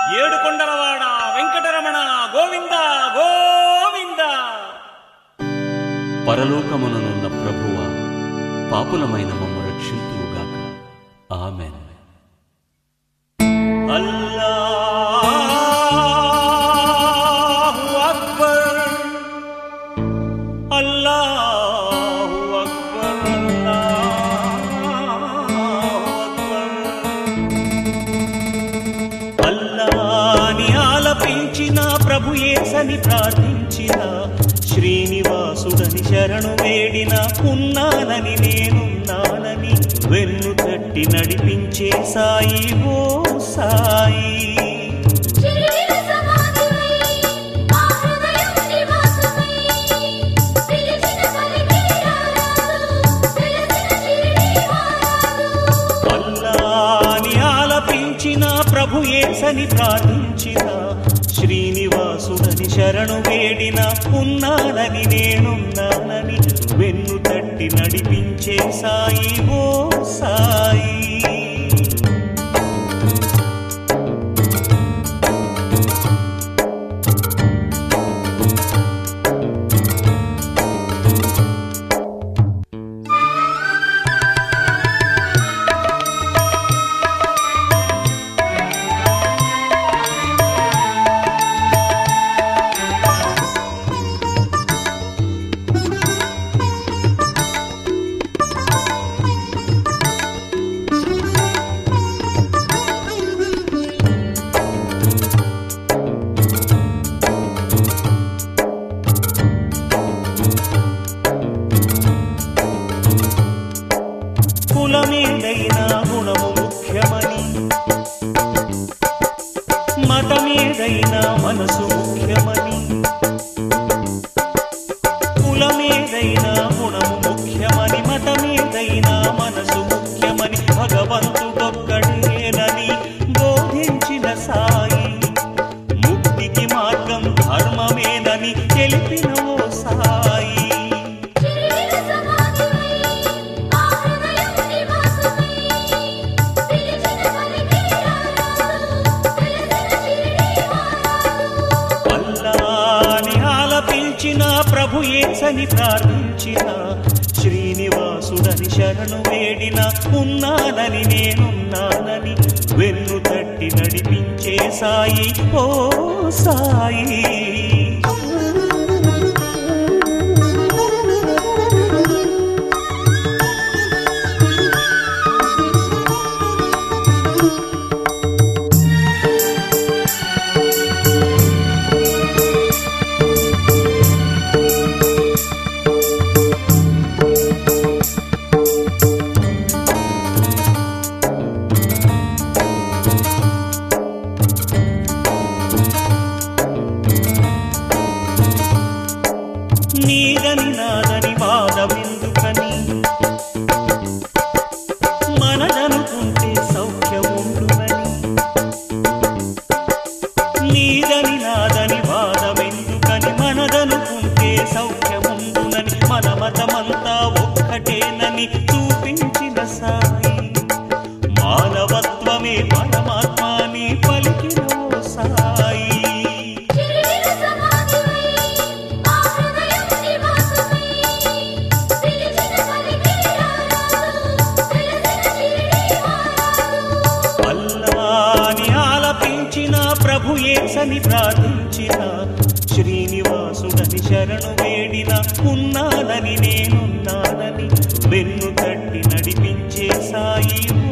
ఏడుకొండలవాడ వెంకటరమణ గోవింద గోవింద. పరలోకముననున్న ప్రభువా, పాపులమైన మమ్ము రక్షింతువుగాక. ఆమెన్. అల్లాహు అక్బర్, అల్లాహు అక్బర్, అల్లాని ఆలపించిన ప్రభు యేసని ప్రార్థించిన శ్రీనివాసుడని శరణు వేడిన ఉన్నానని నేనున్నానని వెన్ను తట్టి నడిపించే సాయి ఓ సాయి. అల్లాని ఆలపించిన ప్రభు యేసని ప్రార్థించిన శ్రీనివాసుడని శరణు వేడిన ఉన్నానని నేనున్నానని వెన్ను తట్టి నడిపించే సాయి ఓ సాయి. కులమేదైనా గుణము ముఖ్యమని, మతమేదైనా మనసు ముఖ్యమని, కులమేదైనా గుణము ముఖ్యమని, మతమేదైనా మనసు ముఖ్యమని భగవంతుడొక్కడేనని బోధించిన సాయి. ముక్తికి మార్గం ధర్మమేనని తెలిపిన ఓ సాయి. ప్రభు యేసని ప్రార్థించిన శ్రీనివాసుడని శరణు వేడిన ఉన్నానని నేనున్నానని వెన్ను తట్టి నడిపించే సాయి ఓ సాయి. నీదని నాదని వాదమెందుకని, మనదనుకుంటే సౌఖ్యముండునని. నీదని నాదని వాదమెందుకని, మనదనుకుంటే సౌఖ్యముండునని మన మతమంతా ఒక్కటేనని చూపించిన సాయి. మానవత్వమే పరమాత్మని పలికిన ఓ సాయి. ప్రభు యేసని ప్రార్థించిన శ్రీనివాసుడని శరణు వేడిన ఉన్నానని నేనున్నానని వెన్ను తట్టి నడిపించే సాయి.